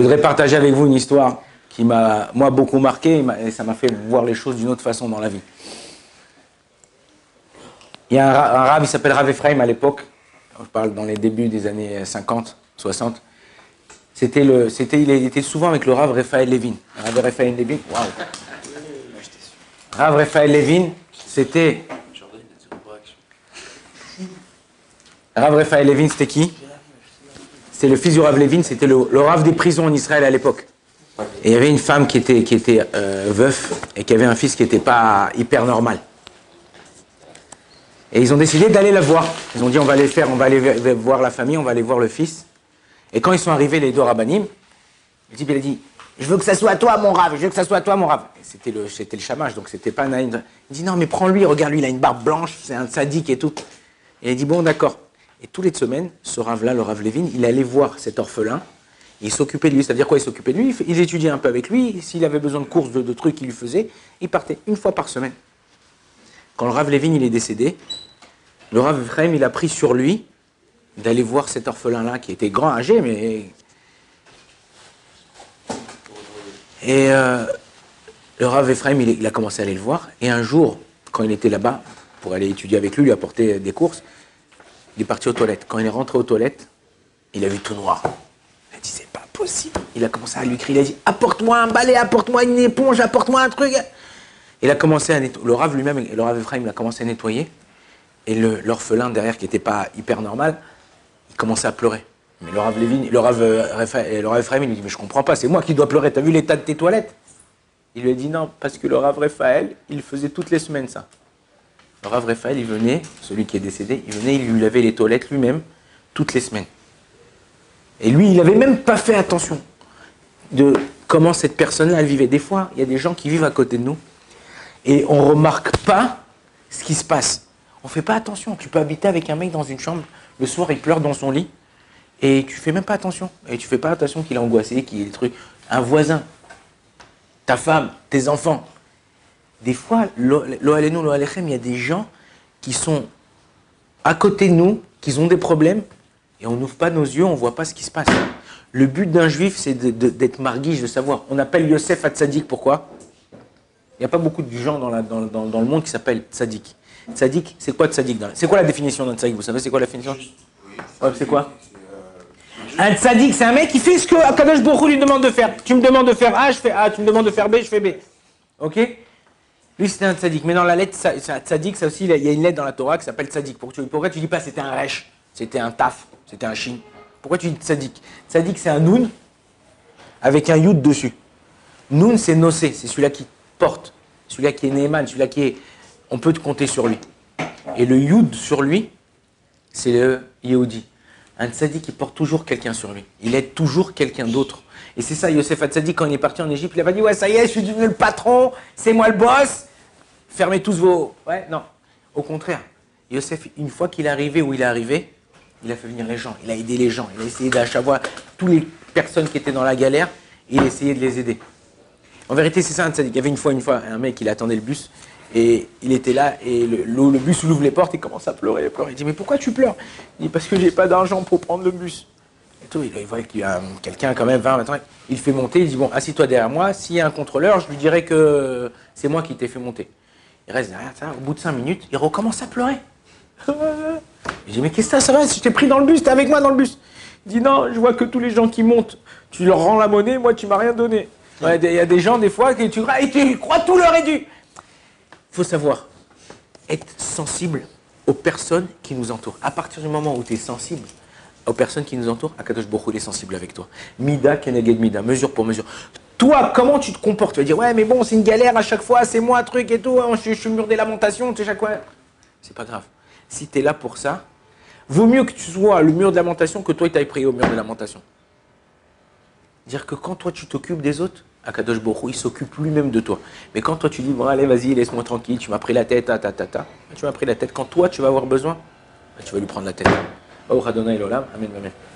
voudrais partager avec vous une histoire qui m'a, moi, beaucoup marqué et ça m'a fait voir les choses d'une autre façon dans la vie. Il y a un rave, il s'appelle Rav Ephraim à l'époque, je parle dans les débuts des années 50, 60. Il était souvent avec le Rav Raphaël Levin. Rav Raphaël Levin, waouh. Rav Raphaël Levin, c'était... Rav Raphaël Levin, c'était qui? C'est le fils du Rav Levin, c'était le Rav des prisons en Israël à l'époque. Et il y avait une femme qui était veuf et qui avait un fils qui n'était pas hyper normal. Et ils ont décidé d'aller la voir. Ils ont dit on va aller voir la famille, on va aller voir le fils. Et quand ils sont arrivés les deux rabbinim, le type il a dit je veux que ça soit toi mon Rav, je veux que ça soit toi mon Rav. C'était le chamage, donc c'était pas Naïm. Il dit non mais prends-lui, regarde-lui, il a une barbe blanche, c'est un sadique et tout. Et il dit bon d'accord. Et toutes les semaines, ce Rav-là, le Rav Levin, il allait voir cet orphelin, il s'occupait de lui. C'est-à-dire quoi, il s'occupait de lui, il étudiait un peu avec lui, s'il avait besoin de courses, de trucs qu'il lui faisait, il partait une fois par semaine. Quand le Rav Levin il est décédé, le Rav Ephraim il a pris sur lui d'aller voir cet orphelin-là, qui était grand, âgé, mais... Et le Rav Ephraim il a commencé à aller le voir, et un jour, quand il était là-bas, pour aller étudier avec lui apporter des courses, il est parti aux toilettes. Quand il est rentré aux toilettes, il a vu tout noir. Il a dit, c'est pas possible. Il a commencé à lui crier, il a dit, apporte-moi un balai, apporte-moi une éponge, apporte-moi un truc. Il a commencé à nettoyer. Le Rav lui-même, le Rav Ephraim, il a commencé à nettoyer. Et l'orphelin derrière, qui n'était pas hyper normal, il commençait à pleurer. Mais le Rav Levin, le Rav Ephraim, il lui dit, mais je comprends pas, c'est moi qui dois pleurer, t'as vu l'état de tes toilettes? Il lui a dit, non, parce que le Rav Raphaël, il faisait toutes les semaines ça. Le Rav Raphaël, il venait, celui qui est décédé, il venait, il lui lavait les toilettes lui-même, toutes les semaines. Et lui, il n'avait même pas fait attention de comment cette personne-là, elle vivait. Des fois, il y a des gens qui vivent à côté de nous et on ne remarque pas ce qui se passe. On ne fait pas attention. Tu peux habiter avec un mec dans une chambre, le soir, il pleure dans son lit et tu ne fais même pas attention. Et tu ne fais pas attention qu'il est angoissé, qu'il y ait des trucs. Un voisin, ta femme, tes enfants. Des fois, l'Oalenu, l'Oalechem, il y a des gens qui sont à côté de nous, qui ont des problèmes, et on n'ouvre pas nos yeux, on ne voit pas ce qui se passe. Le but d'un juif, c'est d'être marguige, de savoir. On appelle Yosef à Tzadik, pourquoi? Il n'y a pas beaucoup de gens dans le monde qui s'appellent Tzadik. Tzadik, c'est quoi Tzadik? C'est quoi la définition d'un Tzadik? Vous savez, c'est quoi la définition? Ouais, c'est quoi? Un Tzadik, c'est un mec qui fait ce que Akadosh Baruch Hu lui demande de faire. Tu me demandes de faire A, je fais A. Tu me demandes de faire B, je fais B. Ok? Lui, c'était un tzaddik. Mais dans la lettre tzaddik, ça aussi, il y a une lettre dans la Torah qui s'appelle tzaddik. Pourquoi tu dis pas c'était un resh, c'était un taf, c'était un shin? Pourquoi tu dis tzaddik? Tzaddik, c'est un noun avec un yud dessus. Noun, c'est nosé, c'est celui-là qui porte, celui-là qui est Neeman, celui-là qui est... On peut te compter sur lui. Et le yud sur lui, c'est le Yehudi. Un tzaddik, il porte toujours quelqu'un sur lui. Il aide toujours quelqu'un d'autre. Et c'est ça, Yosef Hatzadik, quand il est parti en Égypte, il a pas dit, ouais, ça y est, je suis devenu le patron, c'est moi le boss, fermez tous vos... Ouais, non. Au contraire, Yosef, une fois qu'il est arrivé où il est arrivé, il a fait venir les gens, il a aidé les gens, il a essayé d'achevoir toutes les personnes qui étaient dans la galère, et il a essayé de les aider. En vérité, c'est ça un tzaddik. Il y avait une fois, un mec, il attendait le bus, et il était là, et le bus ouvre les portes, il commence à pleurer, Il dit, mais pourquoi tu pleures? Il dit, parce que j'ai pas d'argent pour prendre le bus. Et tout, il voit qu'il y a quelqu'un quand même, 20, 20 ans, il fait monter, il dit, bon, assis-toi derrière moi, s'il y a un contrôleur, je lui dirai que c'est moi qui t'ai fait monter. Il reste derrière ça, au bout de 5 minutes, il recommence à pleurer. Il dit, mais qu'est-ce que ça va, si je t'ai pris dans le bus, t'es avec moi dans le bus? Il dit, non, je vois que tous les gens qui montent, tu leur rends la monnaie, moi tu m'as rien donné. Ouais, il y a des gens, des fois, que tu crois tout leur est dû. Il faut savoir, être sensible aux personnes qui nous entourent. À partir du moment où tu es sensible aux personnes qui nous entourent, Akadosh Baruch Hu il est sensible avec toi. Mida keneged mida, mesure pour mesure. Toi, comment tu te comportes? Tu vas dire, ouais, mais bon, c'est une galère à chaque fois, c'est moi, truc et tout, je suis le mur des lamentations, tu sais, chaque fois. C'est pas grave. Si tu es là pour ça, vaut mieux que tu sois le mur de lamentation que toi, tu ailles prier au mur de lamentation. Dire que quand toi, tu t'occupes des autres, Akadosh Baruch Hu, il s'occupe lui-même de toi. Mais quand toi, tu dis, bon, allez, vas-y, laisse-moi tranquille, tu m'as pris la tête, tu m'as pris la tête. Quand toi, tu vas avoir besoin, tu vas lui prendre la tête. Oh, Adonai l'olam, amen, amen.